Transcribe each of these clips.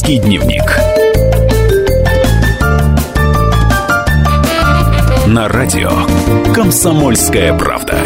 Женский дневник. На радио «Комсомольская правда».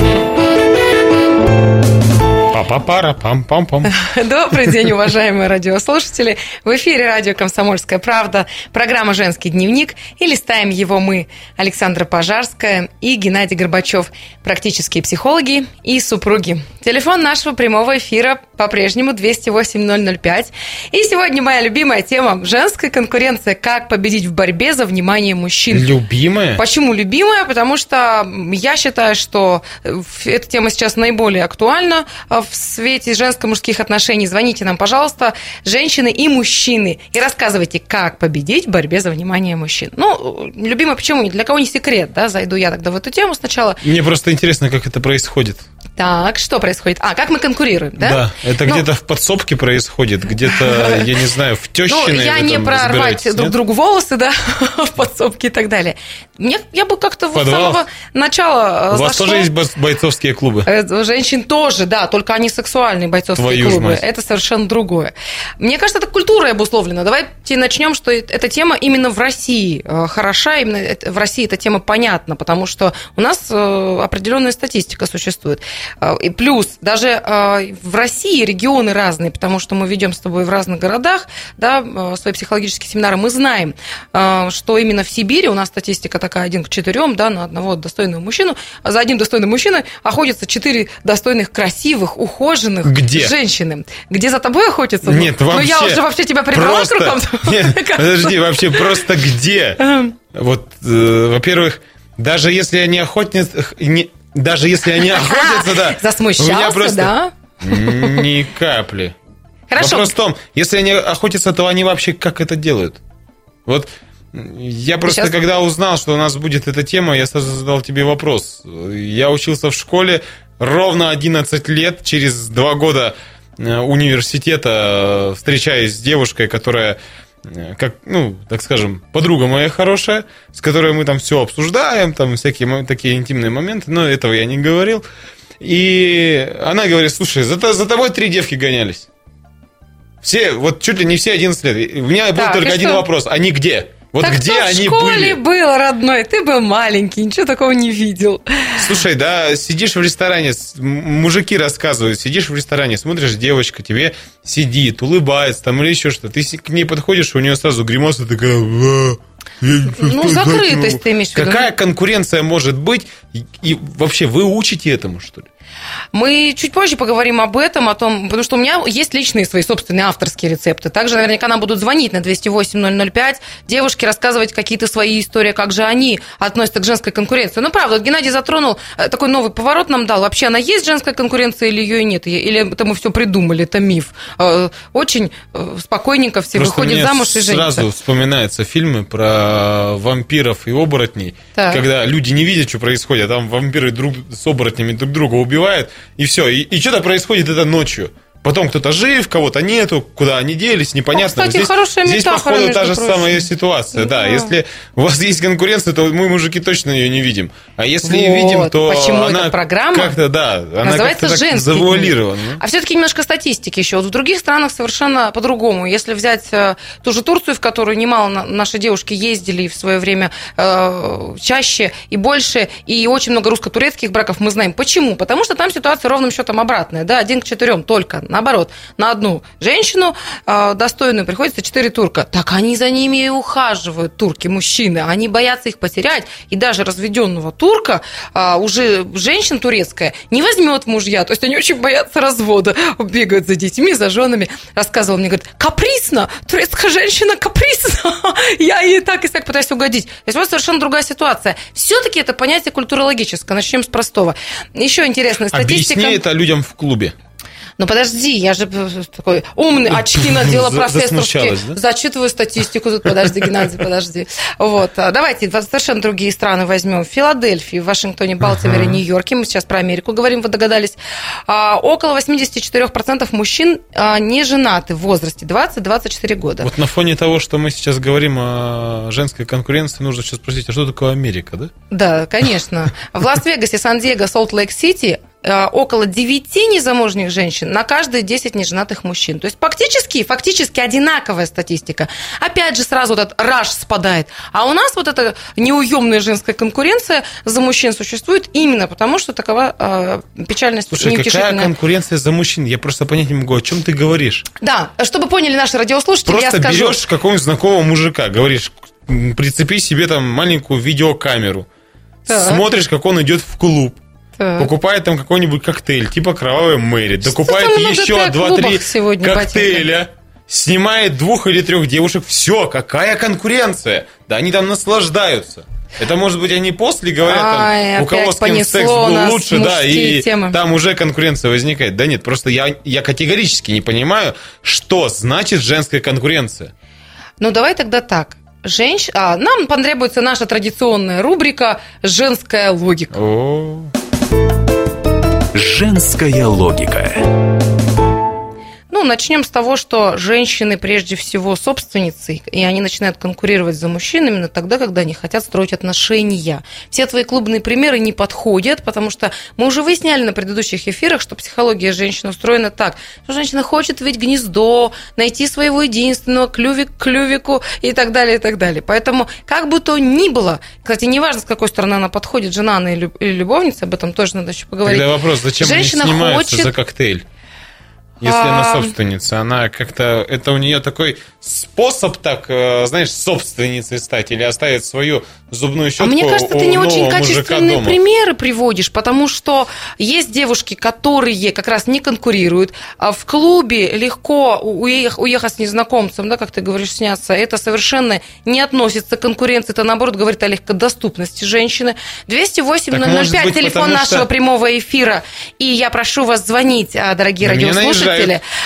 Па-па-пара-пам-пам-пам. Добрый день, уважаемые радиослушатели. В эфире радио «Комсомольская правда», программа «Женский дневник». И листаем его мы, Александра Пожарская и Геннадий Горбачев, практические психологи и супруги. Телефон нашего прямого эфира по-прежнему 208-005. И сегодня моя любимая тема – женская конкуренция. Как победить в борьбе за внимание мужчин. Любимая? Почему любимая? Потому что я считаю, что эта тема сейчас наиболее актуальна в свете женско-мужских отношений. Звоните нам, пожалуйста, женщины и мужчины, и рассказывайте, как победить в борьбе за внимание мужчин. Ну, любимая, почему? Для кого не секрет, да? Зайду я тогда в эту тему сначала. Мне просто интересно, как это происходит. Так, что происходит? Как мы конкурируем, да? Да, это где-то в подсобке происходит, где-то, я не знаю, в тещиной. Я не про рвать друг другу волосы, да, в подсобке и так далее. Я бы как-то с самого начала... У вас тоже есть бойцовские клубы? У женщин тоже, да, только они сексуальные бойцовские клубы. Это совершенно другое. Мне кажется, это культурой обусловлено. Давайте начнем, что эта тема именно в России хороша, именно в России эта тема понятна, потому что у нас определенная статистика существует. И плюс даже в России регионы разные, потому что мы ведем с тобой в разных городах, да, свои психологические семинары, мы знаем, что именно в Сибири у нас статистика такая 1 к 4, да, на одного достойного мужчину, а за одним достойным мужчиной охотятся 4 достойных, красивых, ухоженных женщины. Где за тобой охотятся? Нет, вообще. Ну, я уже вообще тебя прибрала к рукам. Нет, подожди, вообще просто где? Вот, во-первых, даже если они охотятся, да. Засмущался, у меня просто да? Ни капли. Хорошо. Вопрос в том, если они охотятся, то они вообще как это делают? Вот я просто, когда узнал, что у нас будет эта тема, я сразу задал тебе вопрос. Я учился в школе ровно 11 лет, через 2 года университета встречаюсь с девушкой, которая... как, ну, так скажем, подруга моя хорошая, с которой мы там все обсуждаем, там всякие такие интимные моменты, но этого я не говорил. И она говорит: слушай, за тобой 3 девки гонялись. Все, вот чуть ли не все 11 лет. У меня был только один вопрос: они где? Вот так где они были? в школе было, родной, ты был маленький, ничего такого не видел. Слушай, да, сидишь в ресторане, мужики рассказывают, сидишь в ресторане, смотришь, девочка тебе сидит, улыбается там или еще что-то. Ты к ней подходишь, у нее сразу гримаса такая... Ну, закрытость ты имеешь в виду. Какая конкуренция может быть? И вообще, вы учите этому, что ли? Мы чуть позже поговорим об этом, о том, потому что у меня есть личные свои собственные авторские рецепты. Также наверняка нам будут звонить на 208-005, девушки рассказывать какие-то свои истории, как же они относятся к женской конкуренции. Ну, правда, вот Геннадий затронул, такой новый поворот нам дал. Вообще она есть, женская конкуренция, или ее и нет? Или это мы все придумали, это миф? Очень спокойненько все просто выходят замуж и женятся. Сразу вспоминаются фильмы про вампиров и оборотней, когда люди не видят, что происходит, а там вампиры с оборотнями друг друга убивают, и все. И что-то происходит это ночью. Потом кто-то жив, кого-то нету, куда они делись, непонятно. Кстати, хорошая метафора, здесь, походу, та же самая ситуация. Да, если у вас есть конкуренция, то мы, мужики, точно ее не видим. А если и видим, то почему она эта программа как-то, да, она называется как-то так завуалирована. А все-таки немножко статистики еще. Вот в других странах совершенно по-другому. Если взять ту же Турцию, в которую немало наши девушки ездили в свое время чаще и больше, и очень много русско-турецких браков, мы знаем. Почему? Потому что там ситуация ровным счетом обратная. Да, 1 к 4 только. Наоборот, на одну женщину достойную приходится 4 турка. Так они за ними и ухаживают, турки, мужчины. Они боятся их потерять. И даже разведенного турка уже женщина турецкая не возьмет в мужья. То есть они очень боятся развода. Бегают за детьми, за женами. Рассказывал мне, говорит, каприсно. Турецкая женщина капризна. Я ей так и так пытаюсь угодить. То есть вот совершенно другая ситуация. Все-таки это понятие культурологическое. Начнем с простого. Еще интересная статистика. Объясни это людям в клубе. Ну, подожди, я же такой умный, очки надела профессорские, да? Зачитываю статистику тут, подожди, Геннадий, подожди. Вот, давайте совершенно другие страны возьмем. В Филадельфии, в Вашингтоне, Балтиморе, Нью-Йорке, мы сейчас про Америку говорим, вы догадались, около 84% мужчин не женаты в возрасте 20-24 года. Вот на фоне того, что мы сейчас говорим о женской конкуренции, нужно сейчас спросить, а что такое Америка, да? Да, конечно. В Лас-Вегасе, Сан-Диего, Солт-Лейк-Сити около 9 незамужних женщин на каждые 10 неженатых мужчин. То есть фактически одинаковая статистика. Опять же, сразу вот этот раж спадает. А у нас вот эта неуемная женская конкуренция за мужчин существует именно потому, что такова печальность. Слушай, какая конкуренция за мужчин? Я просто понять не могу, о чем ты говоришь. Да, чтобы поняли наши радиослушатели, просто я скажу. Просто берешь какого-нибудь знакомого мужика, говоришь, прицепи себе там маленькую видеокамеру, смотришь, как он идет в клуб, покупает там какой-нибудь коктейль, типа «Кровавая Мэри», докупает еще 2-3 коктейля, снимает 2 или 3 девушек. Все, какая конкуренция? Да они там наслаждаются. Это, может быть, они после говорят, там, у кого с кем секс был лучше, да, и темы. Там уже конкуренция возникает. Да нет, просто я категорически не понимаю, что значит женская конкуренция. Ну, давай тогда так. Нам потребуется наша традиционная рубрика «Женская логика». Женская логика. Ну, начнем с того, что женщины прежде всего собственницы, и они начинают конкурировать за мужчин именно тогда, когда они хотят строить отношения. Все твои клубные примеры не подходят, потому что мы уже выясняли на предыдущих эфирах, что психология женщины устроена так, что женщина хочет видеть гнездо, найти своего единственного, клювик к клювику и так далее, и так далее. Поэтому, как бы то ни было, кстати, неважно, с какой стороны она подходит, жена она или любовница, об этом тоже надо еще поговорить. Тогда вопрос, зачем женщина они снимаются за коктейль? Если она собственница, она как-то... Это у нее такой способ, так, знаешь, собственницей стать или оставить свою зубную щетку. Мне кажется, ты не очень качественные примеры приводишь, потому что есть девушки, которые как раз не конкурируют. А в клубе легко уехать с незнакомцем, да, как ты говоришь, сняться. Это совершенно не относится к конкуренции. Это, наоборот, говорит о легкодоступности женщины. 208-005, телефон нашего прямого эфира. И я прошу вас звонить, дорогие радиослушатели,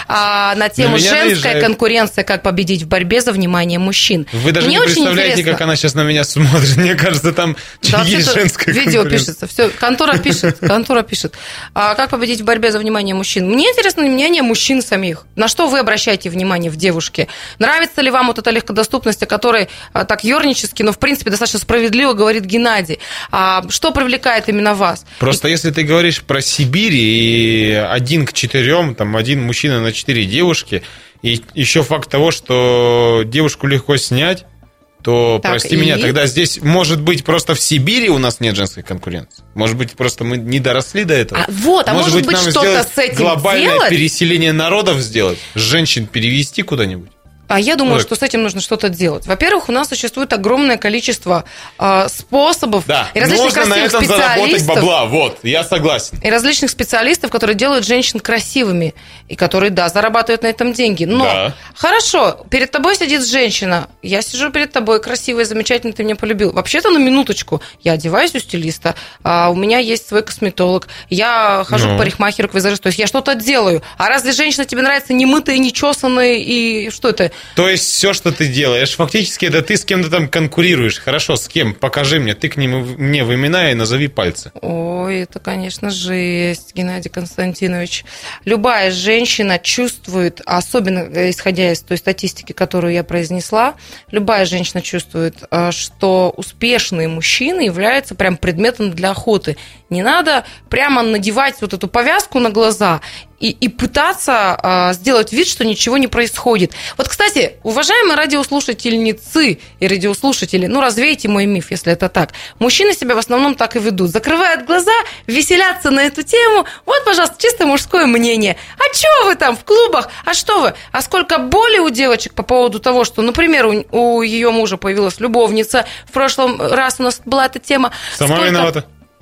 на тему «Женская конкуренция. Как победить в борьбе за внимание мужчин». Вы даже не представляете, как она сейчас на меня смотрит. Мне кажется, там есть женская видео конкуренция. Пишется. Все, контора пишет. Как победить в борьбе за внимание мужчин? Мне интересно мнение мужчин самих. На что вы обращаете внимание в девушке? Нравится ли вам вот эта легкодоступность, о которой так ёрнически, но в принципе достаточно справедливо говорит Геннадий? Что привлекает именно вас? Просто если ты говоришь про Сибирь и 1 к 4, там 1 мужчина на 4 девушки, и еще факт того, что девушку легко снять, то, так, прости меня, тогда здесь, может быть, просто в Сибири у нас нет женской конкуренции. Может быть, просто мы не доросли до этого. Может быть, нам что-то с этим глобальное делать? Переселение народов сделать, женщин перевести куда-нибудь. Я думаю, что с этим нужно что-то делать. Во-первых, у нас существует огромное количество способов и различных красивых на этом заработать бабла, я согласен. И различных специалистов, которые делают женщин красивыми, и которые, зарабатывают на этом деньги. Но, хорошо, перед тобой сидит женщина, я сижу перед тобой, красивая, замечательная, ты меня полюбил. Вообще-то, на минуточку, я одеваюсь у стилиста, у меня есть свой косметолог, я хожу к парикмахеру, к визажисту, то есть я что-то делаю. А разве женщина тебе нравится немытая, нечесанная, и что это? То есть все, что ты делаешь, фактически это ты с кем-то там конкурируешь. Хорошо, с кем? Покажи мне, ты мне в имена и назови пальцы. Ой, это, конечно, жесть, Геннадий Константинович. Любая женщина чувствует, особенно исходя из той статистики, которую я произнесла, любая женщина чувствует, что успешные мужчины являются прям предметом для охоты. Не надо прямо надевать вот эту повязку на глаза и пытаться сделать вид, что ничего не происходит. Вот, кстати, уважаемые радиослушательницы и радиослушатели, развейте мой миф, если это так. Мужчины себя в основном так и ведут. Закрывают глаза, веселятся на эту тему. Вот, пожалуйста, чисто мужское мнение. А чё вы там в клубах? А что вы? А сколько боли у девочек по поводу того, что, например, у ее мужа появилась любовница. В прошлом раз у нас была эта тема. Сама виновата.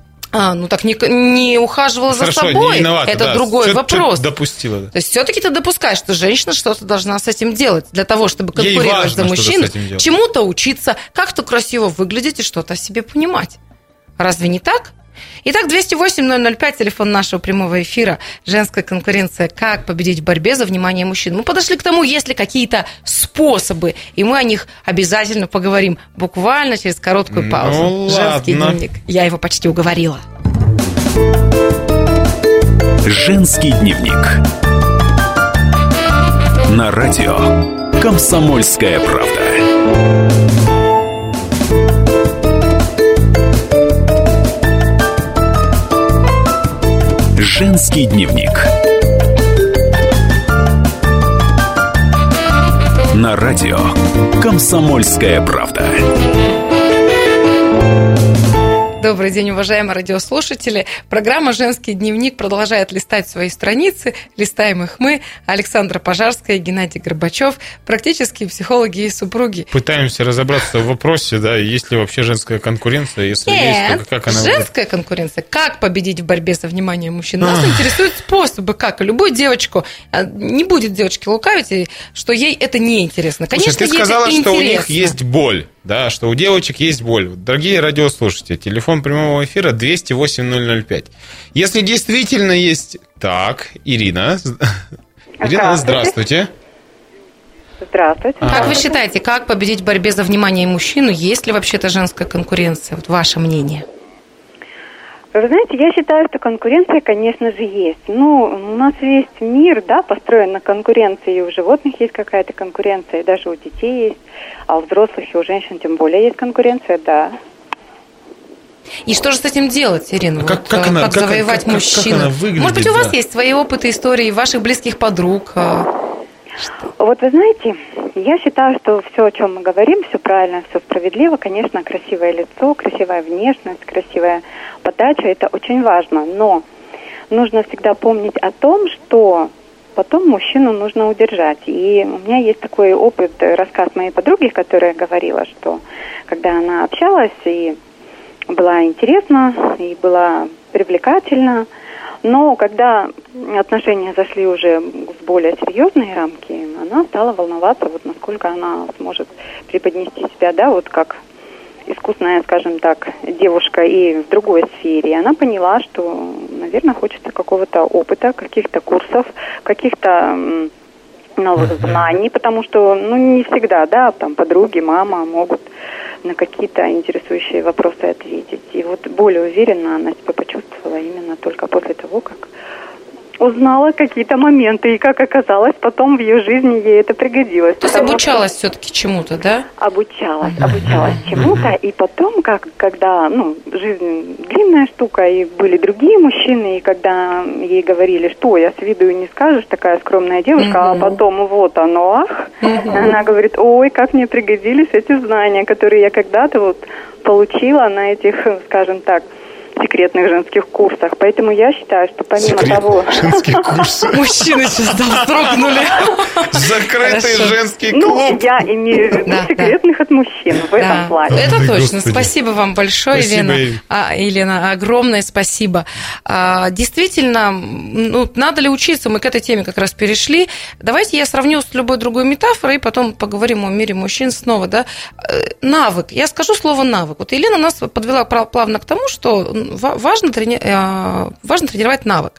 Так не ухаживала за собой. Не виновата, это другой вопрос. Допустила. То есть все-таки ты допускаешь, что женщина что-то должна с этим делать для того, чтобы конкурировать за мужчин, чему-то учиться, как-то красиво выглядеть и что-то о себе понимать. Разве не так? Итак, 208-005, телефон нашего прямого эфира. Женская конкуренция. Как победить в борьбе за внимание мужчин? Мы подошли к тому, есть ли какие-то способы, и мы о них обязательно поговорим буквально через короткую паузу. Женский дневник. Я его почти уговорила. Женский дневник. На радио «Комсомольская правда». Женский дневник. На радио «Комсомольская правда». Добрый день, уважаемые радиослушатели. Программа «Женский дневник» продолжает листать свои страницы. Листаем их мы, Александра Пожарская, Геннадий Горбачев, практические психологи и супруги. Пытаемся разобраться в вопросе, да, есть ли вообще женская конкуренция, если есть, то как она... Женская конкуренция. Как победить в борьбе за внимание мужчин? Нас интересуют способы, как. И любую девочку, не будет девочки лукавить, что ей это неинтересно. Конечно, слушай, ты сказала, что у них есть боль. Да, что у девочек есть боль. Дорогие радиослушатели, телефон прямого эфира 208-005. Если действительно есть... Так, Ирина. Ирина, здравствуйте. Здравствуйте. Как вы считаете, как победить в борьбе за внимание мужчину? Есть ли вообще-то женская конкуренция? Вот ваше мнение. Вы знаете, я считаю, что конкуренция, конечно же, есть. Ну, у нас весь мир, да, построен на конкуренции. И у животных есть какая-то конкуренция, и даже у детей есть, а у взрослых и у женщин тем более есть конкуренция, да. И что же с этим делать, Ирина? Как завоевать мужчину? Как она выглядит, может быть, у вас есть свои опыты, истории ваших близких подруг? Вот вы знаете, я считаю, что все, о чем мы говорим, все правильно, все справедливо. Конечно, красивое лицо, красивая внешность, красивая подача – это очень важно. Но нужно всегда помнить о том, что потом мужчину нужно удержать. И у меня есть такой опыт, рассказ моей подруги, которая говорила, что когда она общалась и была интересна, и была привлекательна, но когда отношения зашли уже в более серьезные рамки, она стала волноваться, вот насколько она сможет преподнести себя, да, вот как искусная, скажем так, девушка и в другой сфере. И она поняла, что, наверное, хочется какого-то опыта, каких-то курсов, каких-то новых знаний, потому что, ну, не всегда, да, там подруги, мама могут на какие-то интересующие вопросы ответить. И вот более уверенно она себя почувствовала именно только после того, как узнала какие-то моменты, и, как оказалось, потом в ее жизни ей это пригодилось. То есть обучалась все-таки чему-то, да? Обучалась чему-то, и потом, когда, жизнь длинная штука, и были другие мужчины, и когда ей говорили, что я с виду и не скажешь, такая скромная девушка, а потом вот оно, она говорит, ой, как мне пригодились эти знания, которые я когда-то вот получила на этих, скажем так, секретных женских курсах. Поэтому я считаю, что помимо того... женских курсов. Мужчины сейчас вздрогнули. Закрытый женский клуб. Я имею в виду секретных от мужчин в этом плане. Это точно. Спасибо вам большое, Елена. Огромное спасибо. Действительно, надо ли учиться? Мы к этой теме как раз перешли. Давайте я сравню с любой другой метафорой, и потом поговорим о мире мужчин снова. Да? Навык. Я скажу слово навык. Вот Елена нас подвела плавно к тому, что важно тренировать навык.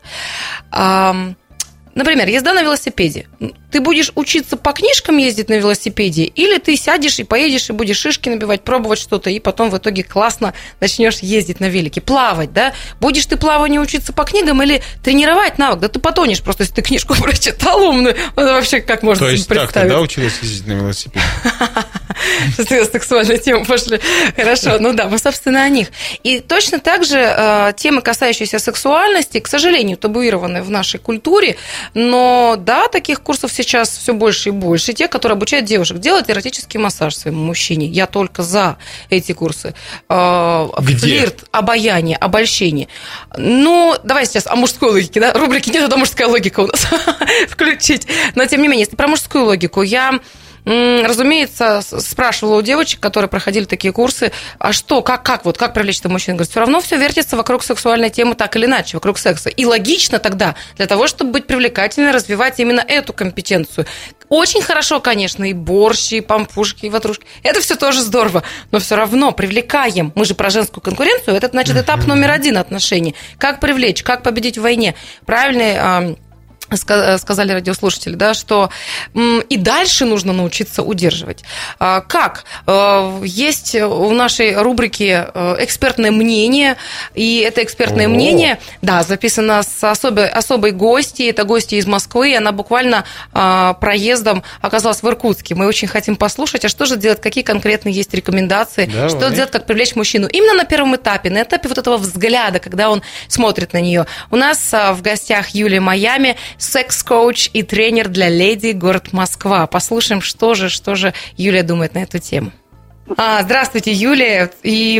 Например, езда на велосипеде. Ты будешь учиться по книжкам ездить на велосипеде, или ты сядешь и поедешь, и будешь шишки набивать, пробовать что-то, и потом в итоге классно начнешь ездить на велике. Плавать, да? Будешь ты плаванию учиться по книгам или тренировать навык? Да ты потонешь просто, если ты книжку прочитал умную. Вообще, как можно себе представить? То есть так, ты, да, училась ездить на велосипеде? Сейчас сексуальную тему пошли. Хорошо, мы, собственно, о них. И точно так же темы, касающиеся сексуальности, к сожалению, табуированы в нашей культуре, но, да, таких курсов сейчас все больше и больше. Те, которые обучают девушек делать эротический массаж своему мужчине. Я только за эти курсы. Где? Флирт, обаяние, обольщение. Давай сейчас о мужской логике, да? Рубрики «Нет, это мужская логика» у нас включить. Но, тем не менее, если про мужскую логику, я... Разумеется, спрашивала у девочек, которые проходили такие курсы, а что, как привлечь-то мужчин? Говорят, все равно все вертится вокруг сексуальной темы так или иначе, вокруг секса. И логично тогда, для того, чтобы быть привлекательной, развивать именно эту компетенцию. Очень хорошо, конечно, и борщи, и пампушки, и ватрушки. Это все тоже здорово, но все равно привлекаем. Мы же про женскую конкуренцию, это, значит, этап номер 1 отношений. Как привлечь, как победить в войне. Правильный сказали радиослушатели, да, что и дальше нужно научиться удерживать. Как? Есть у нашей рубрики экспертное мнение, и это экспертное мнение, да, записано с особой гостьей, это гостья из Москвы, она буквально проездом оказалась в Иркутске. Мы очень хотим послушать, а что же делать, какие конкретно есть рекомендации, Давай. что делать, как привлечь мужчину. Именно на первом этапе, на этапе вот этого взгляда, когда он смотрит на нее. У нас в гостях Юлия Майами, секс-коуч и тренер для леди, город Москва. Послушаем, что же Юлия думает на эту тему. Здравствуйте, Юлия. И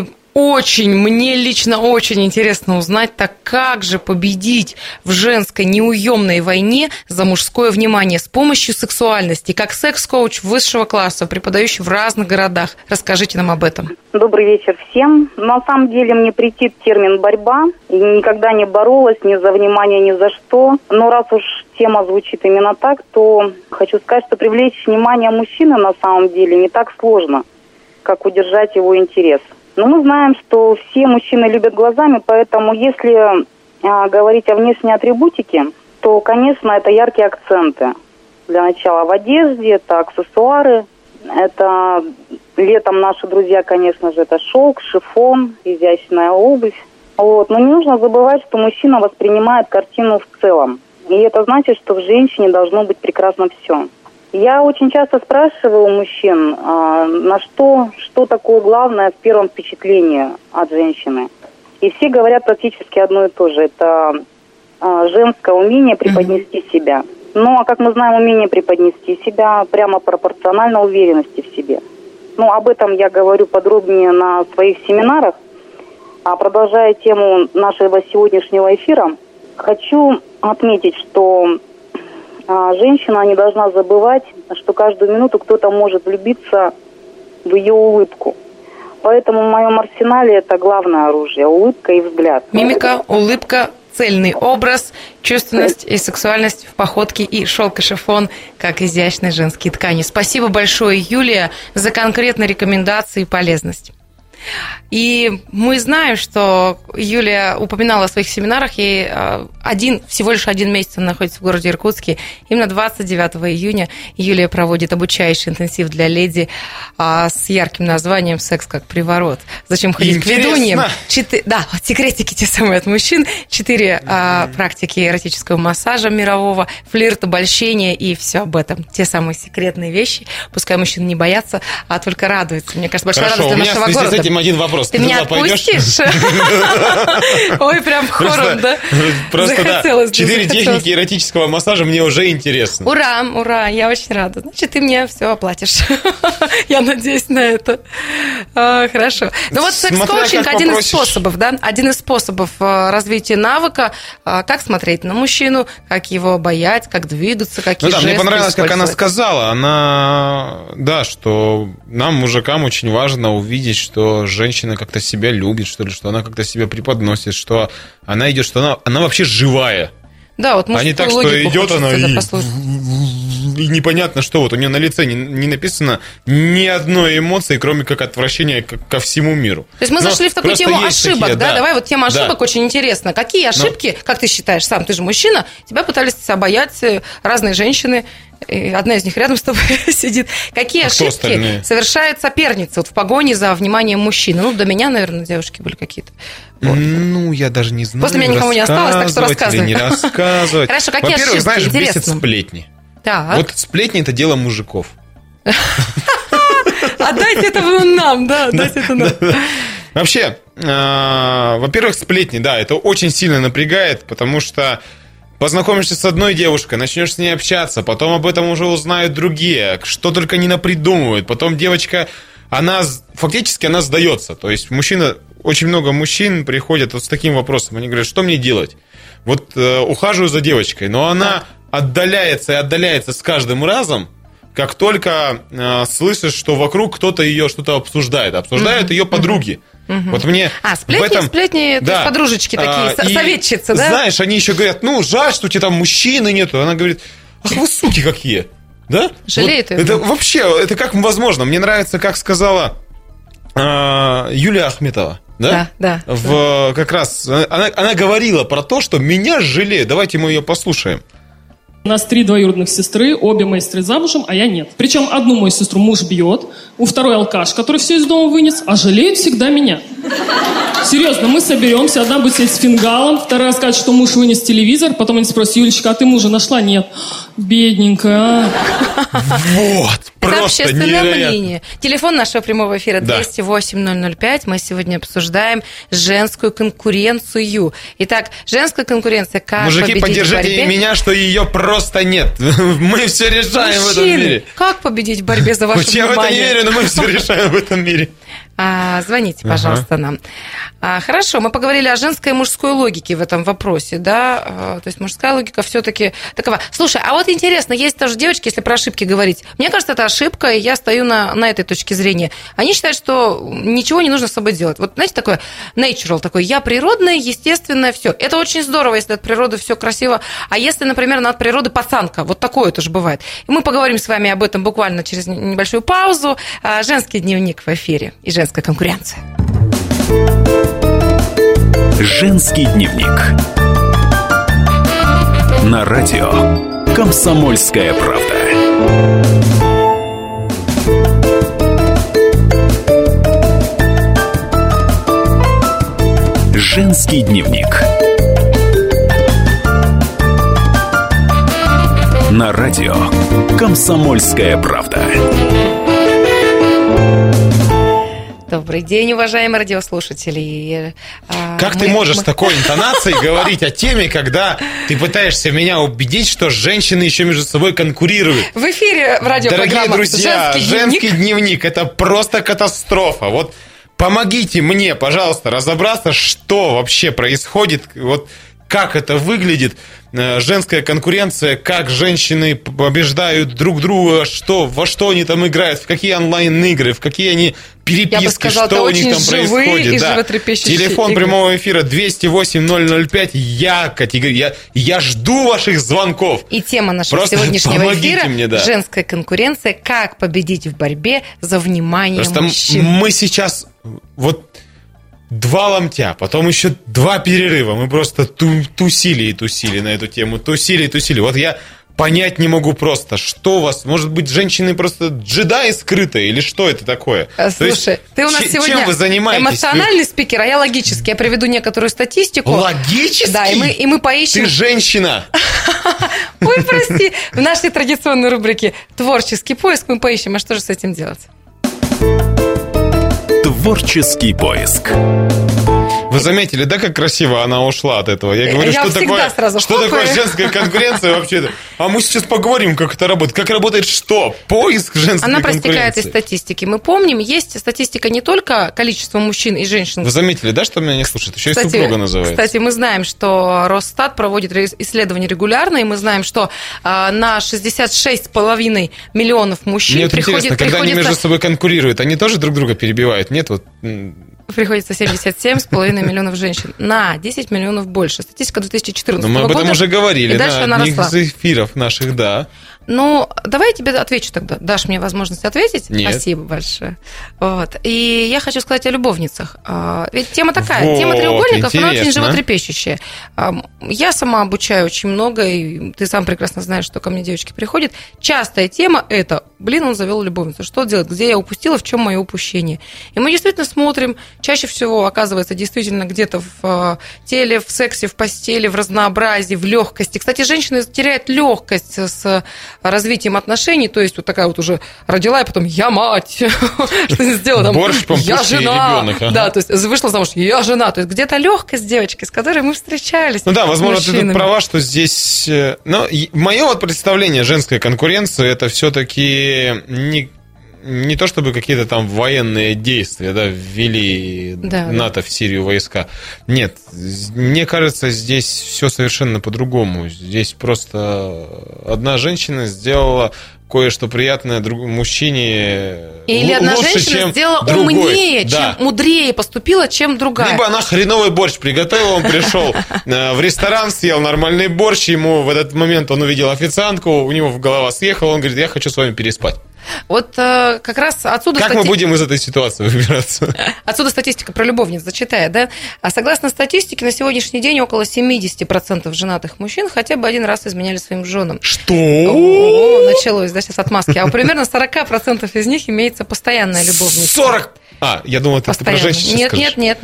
мне лично очень интересно узнать, так как же победить в женской неуемной войне за мужское внимание с помощью сексуальности, как секс-коуч высшего класса, преподающий в разных городах. Расскажите нам об этом. Добрый вечер всем. На самом деле мне претит термин «борьба». И никогда не боролась ни за внимание, ни за что. Но раз уж тема звучит именно так, то хочу сказать, что привлечь внимание мужчины на самом деле не так сложно, как удержать его интерес. Но мы знаем, что все мужчины любят глазами, поэтому если говорить о внешней атрибутике, то, конечно, это яркие акценты. Для начала в одежде, это аксессуары, это летом наши друзья, конечно же, это шелк, шифон, изящная обувь. Но не нужно забывать, что мужчина воспринимает картину в целом. И это значит, что в женщине должно быть прекрасно все. Я очень часто спрашиваю у мужчин, на что такое главное в первом впечатлении от женщины. И все говорят практически одно и то же. Это женское умение преподнести себя. Ну, а как мы знаем, умение преподнести себя прямо пропорционально уверенности в себе. Ну, об этом я говорю подробнее на своих семинарах. А продолжая тему нашего сегодняшнего эфира, хочу отметить, что женщина не должна забывать, что каждую минуту кто-то может влюбиться в ее улыбку. Поэтому в моем арсенале это главное оружие – улыбка и взгляд. Мимика, улыбка, цельный образ, чувственность и сексуальность в походке и шелк и шифон, как изящные женские ткани. Спасибо большое, Юлия, за конкретные рекомендации и полезность. И мы знаем, что Юлия упоминала о своих семинарах, ей всего лишь один месяц она находится в городе Иркутске. Именно 29 июня Юлия проводит обучающий интенсив для леди с ярким названием «Секс как приворот». Зачем ходить к ведуньям? Вот секретики те самые от мужчин. 4 практики эротического массажа мирового, флирт, обольщение и все об этом. Те самые секретные вещи. Пускай мужчины не боятся, а только радуются. Мне кажется, большая радость для нашего города. С этим один вопрос. Ты меня отпустишь? Ой, прям хором, да? Просто да. 4 техники эротического массажа мне уже интересно. Ура, я очень рада. Значит, ты мне все оплатишь. Я надеюсь на это. Хорошо. Ну вот секс-коучинг один из способов, да? Один из способов развития навыка. Как смотреть на мужчину, как его обаять, как двигаться, какие жесты. Мне понравилось, как она сказала. Что нам, мужикам, очень важно увидеть, что женщина как-то себя любит, что ли, что она как-то себя преподносит, что она идет, что она вообще живая. Да, вот а не так, что идет она и непонятно, что вот у нее на лице не написано ни одной эмоции, кроме как отвращения ко всему миру. То есть мы зашли в такую тему ошибок, такие, да? Давай вот тема ошибок очень интересна. Какие ошибки, как ты считаешь, сам ты же мужчина, тебя пытались обаять разные женщины, и одна из них рядом с тобой сидит. Какие ошибки совершает соперница вот в погоне за вниманием мужчины? Ну, до меня, наверное, девушки были какие-то. Вот. Ну, я даже не знаю. После меня никому не осталось, так что рассказывай. Не рассказывать. Хорошо, какие ошибки? Во-первых, знаешь, интересно. бесит сплетни. Так. Вот сплетни – это дело мужиков. Отдайте это нам, да, отдайте это нам. Вообще, во-первых, сплетни, да, это очень сильно напрягает, потому что познакомишься с одной девушкой, начнешь с ней общаться, потом об этом уже узнают другие, что только не напридумывают. Потом девочка, она сдается. То есть очень много мужчин приходят вот с таким вопросом. Они говорят, что мне делать? Вот ухаживаю за девочкой, но она отдаляется и отдаляется с каждым разом, как только слышишь, что вокруг кто-то ее что-то обсуждает. Обсуждают ее подруги. Вот мне сплетни, то есть подружечки такие, советчицы, да? Знаешь, они еще говорят, жаль, что у тебя там мужчины нету. Она говорит, ах вы суки какие. Да? Жалеет ее. Это вообще, это как возможно? Мне нравится, как сказала Юлия Ахметова. Да? Да. Как раз она говорила про то, что меня жалеют. Давайте мы ее послушаем. У нас 3 двоюродных сестры, обе мои сестры замужем, а я нет. Причем одну мою сестру муж бьет, у второй алкаш, который все из дома вынес, а жалеет всегда меня. Серьезно, мы соберемся, одна будет сидеть с фингалом, вторая скажет, что муж вынес телевизор, потом они спросят: Юлечка, а ты мужа нашла? Нет. Бедненькая, Вот, Это просто общественное невероятно. мнение. Телефон нашего прямого эфира Да. 208-005. Мы сегодня обсуждаем женскую конкуренцию. Итак, женская конкуренция, как Мужики, победить в поддержите борьбе. меня, что ее просто нет. Мы все решаем в этом Мужчины, мире. как победить в борьбе за ваше Хоть я в это не внимание? верю, но мы все решаем в этом мире. Звоните, пожалуйста, нам. Хорошо, мы поговорили о женской и мужской логике в этом вопросе, да? То есть мужская логика все-таки такова. Слушай, а вот интересно, есть тоже девочки, если про ошибки говорить. Мне кажется, это ошибка, и я стою на этой точке зрения. Они считают, что ничего не нужно с собой делать. Вот, знаете, такое natural, такое я природное, естественное, все. Это очень здорово, если от природы все красиво. А если, например, от природы пацанка, вот такое тоже бывает. И мы поговорим с вами об этом буквально через небольшую паузу. Женский дневник в эфире и женская конкуренция. Женский дневник на радио «Комсомольская правда». Женский дневник на радио «Комсомольская правда». Добрый день, уважаемые радиослушатели. Как ты можешь с такой интонацией говорить о теме, когда ты пытаешься меня убедить, что женщины еще между собой конкурируют? В эфире радиопрограмма Дорогие друзья, «Женский дневник» – это просто катастрофа. Вот помогите мне, пожалуйста, разобраться, что вообще происходит, вот как это выглядит, женская конкуренция, как женщины побеждают друг друга, во что они там играют, в какие онлайн-игры, в какие они переписки, Я бы сказала, что у них там происходит. И да. животрепещущие Телефон игры. прямого эфира 208-005. Я жду ваших звонков. И тема нашего Просто сегодняшнего помогите эфира мне, да. женская конкуренция, как победить в борьбе за внимание Просто мужчин. мы сейчас вот 2 ломтя, потом еще 2 перерыва. Мы просто тусили и тусили на эту тему. Тусили и тусили. Вот я понять не могу просто, что у вас... Может быть, женщины просто джедаи скрытые? Или что это такое? Слушай, ты у нас сегодня чем вы занимаетесь? эмоциональный спикер, а я логический. Я приведу некоторую статистику. Логически? Да, и мы поищем... Ты женщина. Ой, прости. В нашей традиционной рубрике «Творческий поиск» мы поищем, а что же с этим делать? Творческий поиск. Вы заметили, да, как красиво она ушла от этого? Я говорю, Я что всегда такое, сразу что такое хлопаю. женская конкуренция вообще-то? А мы сейчас поговорим, как это работает. Как работает что? Поиск женской Она конкуренции. проистекает из статистики. Мы помним, есть статистика не только количества мужчин и женщин. Вы заметили, да, что меня не слушают? Еще и супруга называется. Кстати, мы знаем, что Росстат проводит исследования регулярно, и мы знаем, что на 66,5 миллионов мужчин Мне вот интересно, когда они между собой конкурируют, они тоже друг друга перебивают? Нет, вот... Приходится 77,5 миллионов женщин. На 10 миллионов больше. Статистика 2014 года. Но мы об этом уже говорили И дальше на она одних росла. из эфиров наших, да. Ну, давай я тебе отвечу тогда. Дашь мне возможность ответить? Нет. Спасибо большое. Вот. И я хочу сказать о любовницах. Ведь тема такая, Вот, тема треугольников, она очень интересно. животрепещущая. Я сама обучаю очень много, и ты сам прекрасно знаешь, что ко мне девочки приходят. Частая тема – это, он завел любовницу. Что делать? Где я упустила, в чем мое упущение? И мы действительно смотрим, чаще всего оказывается действительно где-то в теле, в сексе, в постели, в разнообразии, в легкости. Кстати, женщины теряют легкость с развитием отношений, то есть вот такая вот уже родила, и потом я мать, что не сделала, там, Борщ, я пампушки и жена, ребенок, ага. да, то есть вышла замуж, я жена, то есть где-то легкость девочки, с которой мы встречались. Ну да, возможно, ты тут мужчинами. права, что здесь... Но мое вот представление женской конкуренции, это все-таки не то чтобы какие-то там военные действия, да, ввели НАТО в Сирию войска. Нет, мне кажется, здесь все совершенно по-другому. Здесь просто одна женщина сделала кое-что приятное мужчине. Или одна лучше, женщина чем сделала другой. умнее, Да. чем мудрее поступила, чем другая. Либо она хреновый борщ приготовила, он пришел в ресторан, съел нормальный борщ, ему в этот момент он увидел официантку, у него голова съехала, он говорит, я хочу с вами переспать. Вот как раз отсюда... Как мы будем из этой ситуации выбираться? Отсюда статистика про любовниц зачитает, да? А согласно статистике, на сегодняшний день около 70% женатых мужчин хотя бы один раз изменяли своим женам. Что? Началось, да, сейчас отмазки. А примерно 40% из них имеется постоянная любовница. 40! Я думал, ты про женщин скажешь. Нет.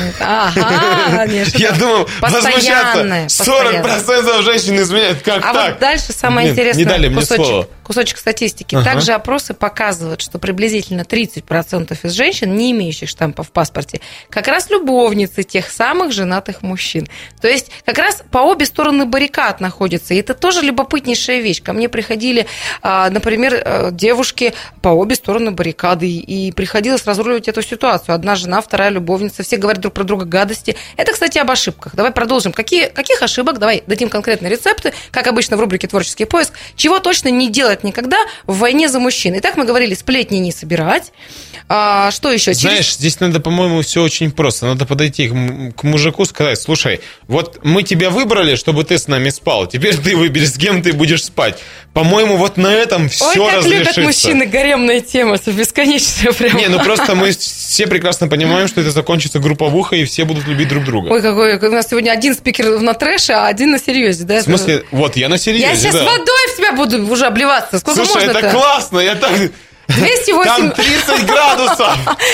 Ага, нет. Я думал, постоянная. 40% женщин изменяют. Как так? Вот дальше самое интересное. Не дали мне слово. Кусочек статистики. Также опросы показывают, что приблизительно 30% из женщин, не имеющих штампа в паспорте, как раз любовницы тех самых женатых мужчин. То есть как раз по обе стороны баррикад находятся. И это тоже любопытнейшая вещь. Ко мне приходили, например, девушки по обе стороны баррикады, и приходилось разруливать эту ситуацию. Одна жена, вторая любовница. Все говорят друг про друга гадости. Это, кстати, об ошибках. Давай продолжим. Каких ошибок? Давай дадим конкретные рецепты, как обычно в рубрике «Творческий поиск». Чего точно не делать никогда в войне за мужчин. Итак, мы говорили, сплетни не собирать. Что еще? Знаешь, здесь надо, по-моему, все очень просто. Надо подойти к мужику, сказать: слушай, вот мы тебя выбрали, чтобы ты с нами спал. Теперь ты выбери, с кем ты будешь спать. По-моему, вот на этом все разрешится. Ой, как любят мужчины гаремные темы, бесконечные прям. Не, просто мы все прекрасно понимаем, что это закончится групповуха, и все будут любить друг друга. Ой, какой у нас сегодня один спикер на трэше, а один на серьезе, да? В смысле, вот я на серьезе, Я сейчас водой в тебя буду уже обливаться. Сколько Слушай, можно-то? это классно, я так... 208... Там 30 градусов!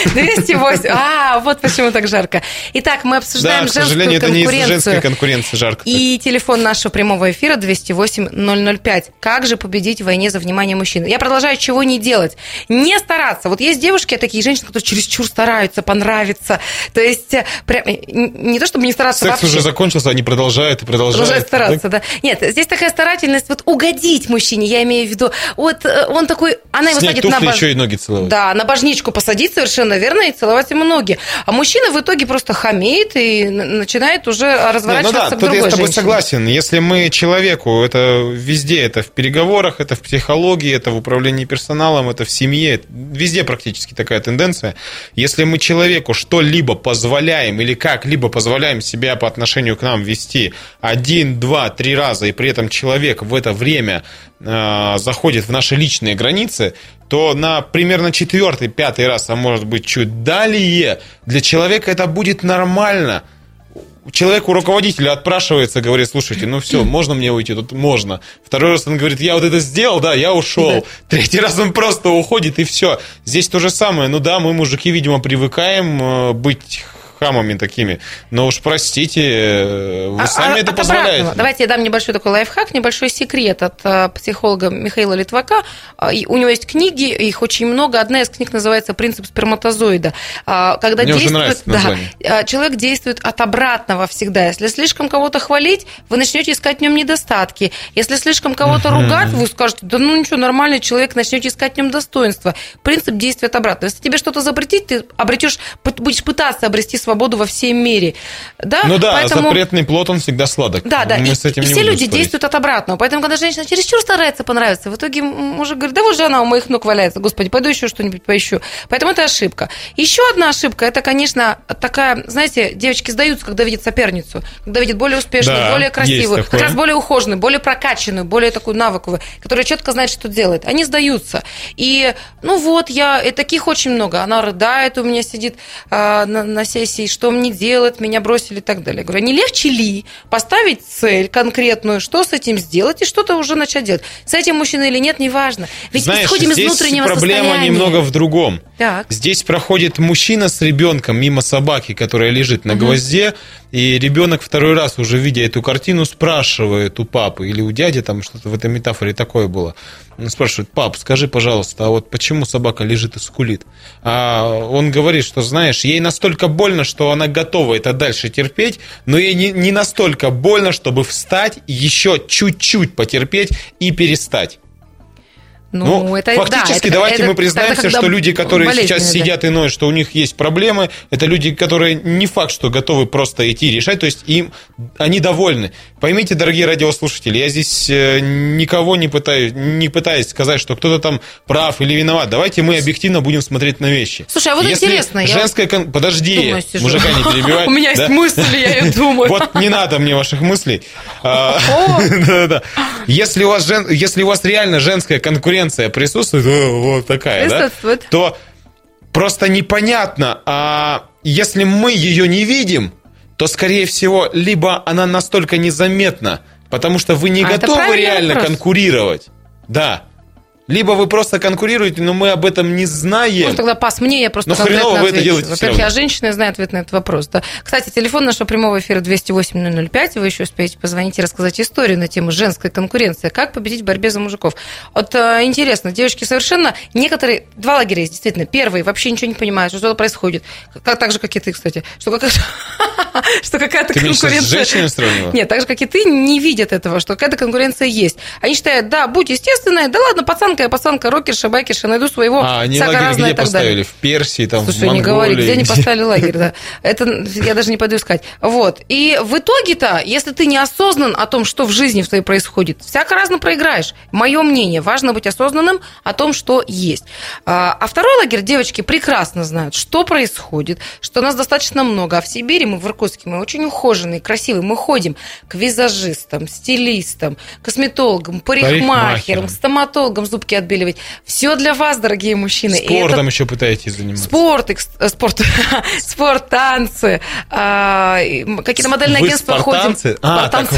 208... вот почему так жарко. Итак, мы обсуждаем женскую конкуренцию. Да, к сожалению, это не из женской конкуренции жарко. И телефон нашего прямого эфира 208-005. Как же победить в войне за внимание мужчин? Я продолжаю, чего не делать. Не стараться. Вот есть девушки, такие женщины, которые чересчур стараются понравиться. То есть, не то чтобы не стараться Секс вообще. Уже закончился, они продолжают стараться, да. Нет, здесь такая старательность, вот угодить мужчине, я имею в виду. Вот он такой, она его садит на еще и ноги целовать. Да, на божничку посадить, совершенно верно, и целовать ему ноги. А мужчина в итоге просто хамеет и начинает уже разворачиваться к другой женщине. Я с тобой согласен. Если мы человеку, это везде, это в переговорах, это в психологии, это в управлении персоналом, это в семье, везде практически такая тенденция. Если мы человеку что-либо позволяем или как-либо позволяем себя по отношению к нам вести 1, 2, 3 раза, и при этом человек в это время заходит в наши личные границы, то на примерно 4-й, 5-й раз, а может быть чуть далее, для человека это будет нормально. Человек у руководителя отпрашивается, говорит: слушайте, ну все, можно мне уйти? Тут можно. Второй раз он говорит: я вот это сделал, да, я ушел. Да. 3-й раз он просто уходит, и все. Здесь то же самое. Ну да, мы, мужики, видимо, привыкаем быть хамами такими. Но уж простите, вы сами это позволяете. Обратного. Давайте я дам небольшой такой лайфхак, небольшой секрет от психолога Михаила Литвака. У него есть книги, их очень много. Одна из книг называется «Принцип сперматозоида». Когда Мне уже нравится название. Человек действует от обратного всегда. Если слишком кого-то хвалить, вы начнете искать в нем недостатки. Если слишком кого-то ругать, вы скажете: да ну ничего, нормальный человек, начнете искать в нем достоинства. Принцип действия от обратного. Если тебе что-то запретить, ты будешь пытаться обрести свободу во всей мере. Да? Ну да, поэтому... запретный плод, он всегда сладок. Да, да. Мы и с этим все люди спорить. Действуют от обратного. Поэтому, когда женщина чересчур старается понравиться, в итоге мужик говорит: да вот же она у моих ног валяется, господи, пойду еще что-нибудь поищу. Поэтому это ошибка. Еще одна ошибка, это, конечно, такая, знаете, девочки сдаются, когда видят соперницу, когда видят более успешную, да, более красивую, как раз более ухоженную, более прокачанную, более такую навыковую, которая четко знает, что делает. Они сдаются. И, ну вот, и таких очень много. Она рыдает, у меня сидит на сессии, что мне делать, меня бросили и так далее. Я говорю: не легче ли поставить цель конкретную, что с этим сделать и что-то уже начать делать? С этим мужчина или нет, неважно. Ведь знаешь, исходим из внутреннего состояния. Проблема немного в другом. Так. Здесь проходит мужчина с ребенком мимо собаки, которая лежит на гвозде, и ребенок второй раз, уже видя эту картину, спрашивает у папы или у дяди, там что-то в этой метафоре такое было. Он спрашивает: пап, скажи, пожалуйста, а вот почему собака лежит и скулит? А он говорит, что, знаешь, ей настолько больно, что она готова это дальше терпеть, но ей не настолько больно, чтобы встать, еще чуть-чуть потерпеть и перестать. Ну, это, фактически, да, давайте мы признаемся, что люди, которые сейчас сидят и ноют, что у них есть проблемы, это люди, которые не факт, что готовы просто идти решать, то есть они довольны. Поймите, дорогие радиослушатели, я здесь никого не пытаюсь сказать, что кто-то там прав или виноват. Давайте мы объективно будем смотреть на вещи. Слушай, а вот если интересно. Женская... Подожди, мужика не перебивай. У меня есть мысли, я ее думаю. Вот не надо мне ваших мыслей. Если у вас реально женская конкуренция конкуренция присутствует, вот такая, да, то просто непонятно, а если мы ее не видим, то, скорее всего, либо она настолько незаметна, потому что вы не готовы реально конкурировать. Да. Либо вы просто конкурируете, но мы об этом не знаем. Ну, тогда пас мне, я просто конкретно отвечу. Во-первых, я женщина и знаю ответ на этот вопрос. Да. Кстати, телефон нашего прямого эфира 208-005. Вы еще успеете позвонить и рассказать историю на тему женской конкуренции. Как победить в борьбе за мужиков. Вот интересно, девочки совершенно... Некоторые... Два лагеря есть, действительно. Первые вообще ничего не понимают, что что-то происходит. Так же, как и ты, кстати. Что какая-то конкуренция... Ты с женщиной сравнила? Нет, так же, как и ты, не видят этого, что какая-то конкуренция есть. Они считают, да, будь естественной, да ладно, пацанка, рокерша, байкерша, найду своего. Они лагерь где поставили? В Персии, там, слушай, в Монголии? Не говори, где они поставили лагерь, да. Это я даже не пойду искать. Вот. И в итоге-то, если ты не осознан о том, что в жизни в твоей происходит, всяко-разно проиграешь. Мое мнение, важно быть осознанным о том, что есть. А второй лагерь девочки прекрасно знают, что происходит, что нас достаточно много. А в Сибири, мы в Иркутске, мы очень ухоженные, красивые. Мы ходим к визажистам, стилистам, косметологам, парикмахерам, стоматологам, зубки отбеливать. Все для вас, дорогие мужчины. Спортом еще пытаетесь заниматься. Спорт, танцы, какие-то модельные агентства ходим. Так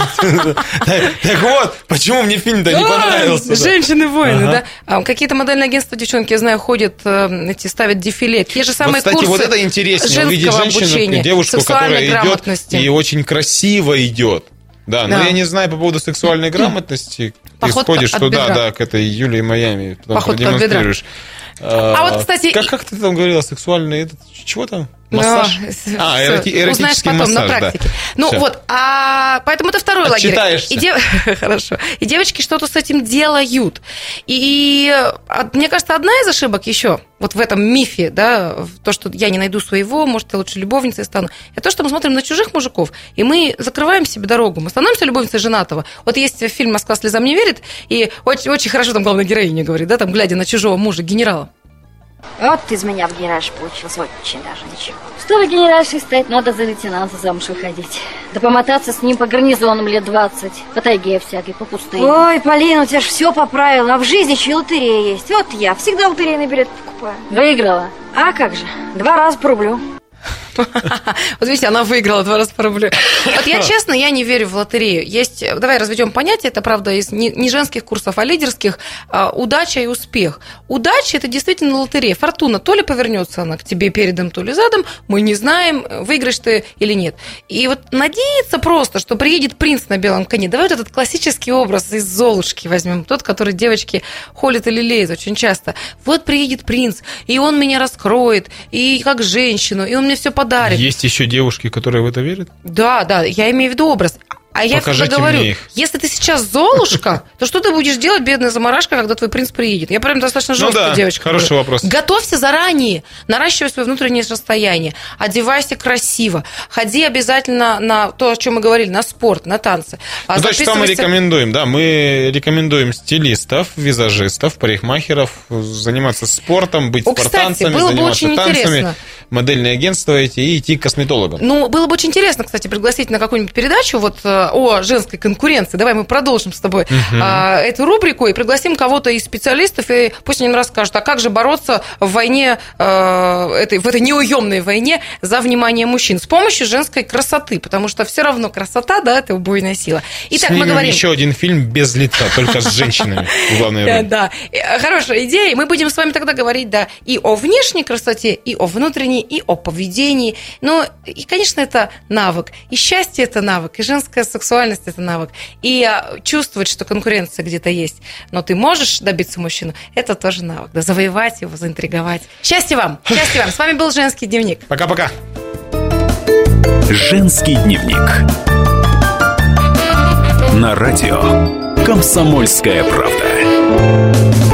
вот, почему мне фильм-то не понравился? Женщины-воины, да. Какие-то модельные агентства, девчонки, я знаю, ходят, ставят дефиле. Те же самые курсы. Кстати, вот это интереснее, увидеть женщину, девушку, которая идет и очень красиво идет. Да, но я не знаю по поводу сексуальной грамотности. Ты сходишь туда, к этой Юлии Майами, потом продемонстрируешь. А вот, кстати... Как ты там говорила, сексуальный... Чего там? Массаж? Эротический массаж, на практике. Да. Ну все. Вот, поэтому это второй лагерь. Хорошо. И девочки что-то с этим делают. И мне кажется, одна из ошибок еще вот в этом мифе, да, то, что я не найду своего, может, я лучше любовницей стану, это то, что мы смотрим на чужих мужиков, и мы закрываем себе дорогу. Мы становимся любовницей женатого. Вот есть фильм «Москва слезам не верит», и очень, очень хорошо там главная героиня говорит, да, там, глядя на чужого мужа, генерала. Вот из меня в генеральше получился, очень даже ничего. Чтобы генеральшей стать, надо за лейтенанта замуж выходить. Да помотаться с ним по гарнизонам лет 20, по тайге всякой, по пустыне. Ой, Полина, у тебя же все по правилам, а в жизни еще и лотерея есть. Вот я всегда лотерейный билет покупаю. Выиграла. А как же, 2 раза по рублю. Вот видите, она выиграла 2 раза по рублю. Вот я, честно, я не верю в лотерею. Есть, давай разведем понятие, это, правда, из не женских курсов, а лидерских, удача и успех. Удача – это действительно лотерея. Фортуна, то ли повернется она к тебе передом, то ли задом, мы не знаем, выиграешь ты или нет. И вот надеяться просто, что приедет принц на белом коне. Давай вот этот классический образ из «Золушки» возьмем, тот, который девочки холят и лелеют очень часто. Вот приедет принц, и он меня раскроет, и как женщину, и он мне все подарит. Есть еще девушки, которые в это верят? Да, я имею в виду образ. А я всегда говорю, если ты сейчас Золушка, то что ты будешь делать, бедная заморашка, когда твой принц приедет? Я прям достаточно жесткая девочка. Хороший вопрос. Готовься заранее, наращивай свое внутреннее состояние, одевайся красиво, ходи обязательно на то, о чем мы говорили, на спорт, на танцы. Значит, что мы рекомендуем? Да, мы рекомендуем стилистов, визажистов, парикмахеров, заниматься спортом, быть спартанцами, заниматься танцами, модельные агентства эти и идти к косметологам. Ну, было бы очень интересно, кстати, пригласить на какую-нибудь передачу вот о женской конкуренции. Давай мы продолжим с тобой эту рубрику и пригласим кого-то из специалистов, и пусть они нам расскажут, а как же бороться в войне, в этой неуемной войне за внимание мужчин с помощью женской красоты, потому что все равно красота, да, это убойная сила. Итак, мы говорим... еще один фильм без лица, только с женщинами в главной роли. Да, хорошая идея. Мы будем с вами тогда говорить, да, и о внешней красоте, и о внутренней, и о поведении. Ну, и, конечно, это навык. И счастье – это навык, и женская сексуальность – это навык. И чувствовать, что конкуренция где-то есть, но ты можешь добиться мужчину – это тоже навык. Да, завоевать его, заинтриговать. Счастья вам! Счастья вам! С вами был «Женский дневник». Пока-пока. «Женский дневник» на радио «Комсомольская правда».